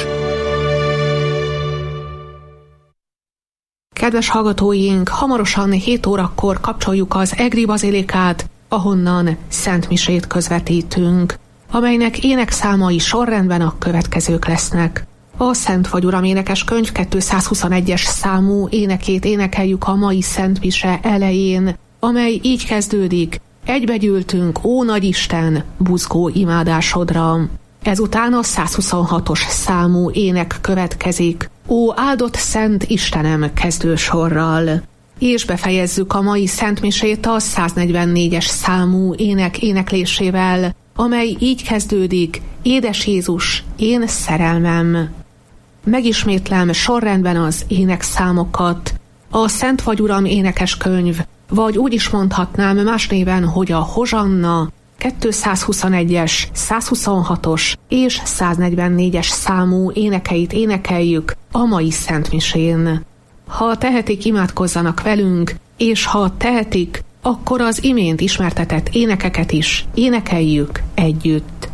Kedves hallgatóink, hamarosan 7 órakor kapcsoljuk az Egri Bazilikát, ahonnan szentmisét közvetítünk, amelynek énekszámai sorrendben a következők lesznek. A Szent vagy Uram énekeskönyv 221-es számú énekét énekeljük a mai szentmise elején, amely így kezdődik: egybegyűltünk, ó Nagyisten, buzgó imádásodra. Ezután a 126-os számú ének következik, ó áldott szent Istenem kezdősorral. És befejezzük a mai szentmisét a 144-es számú ének éneklésével, amely így kezdődik: édes Jézus, én szerelmem. Megismétlem sorrendben az énekszámokat. A Szent vagy Uram énekeskönyv, vagy úgy is mondhatnám más néven, hogy a Hozsanna, 221-es, 126-os és 144-es számú énekeit énekeljük a mai szentmisén. Ha tehetik, imádkozzanak velünk, és ha tehetik, akkor az imént ismertetett énekeket is énekeljük együtt.